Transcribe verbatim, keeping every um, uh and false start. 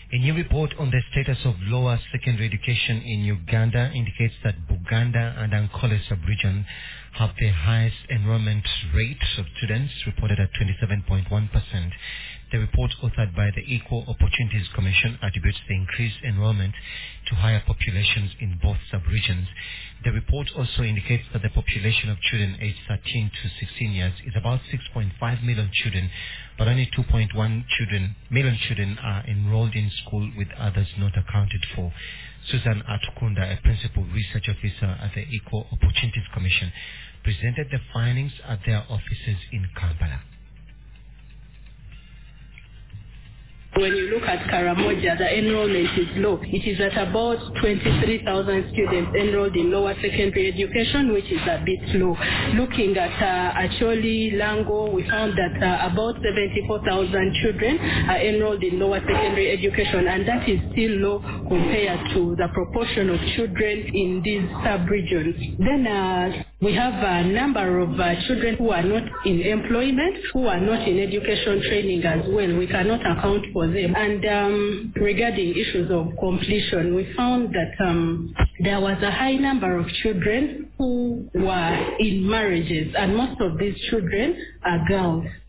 A new report on the status of lower secondary education in Uganda indicates that Buganda and Ankole sub-region have the highest enrollment rate of students, reported at twenty-seven point one percent. The report, authored by the Equal Opportunities Commission, attributes the increased enrollment to higher populations in both sub-regions. The report also indicates that the population of children aged thirteen to sixteen years is about six point five million children, but only two point one children, million children are enrolled in school, with others not accounted for. Susan Atukunda, a principal research officer at the Equal Opportunities Commission, presented the findings at their offices in Kampala. When you look at Karamoja, the enrollment is low. It is at about twenty-three thousand students enrolled in lower secondary education, which is a bit low. Looking at uh, Acholi, Lango, we found that uh, about seventy-four thousand children are enrolled in lower secondary education, and that is still low compared to the proportion of children in these sub-regions. Then uh, we have a number of uh, children who are not in employment, who are not in education training as well. We cannot account for them. And um, regarding issues of completion, we found that um, there was a high number of children who were in marriages, and most of these children are girls.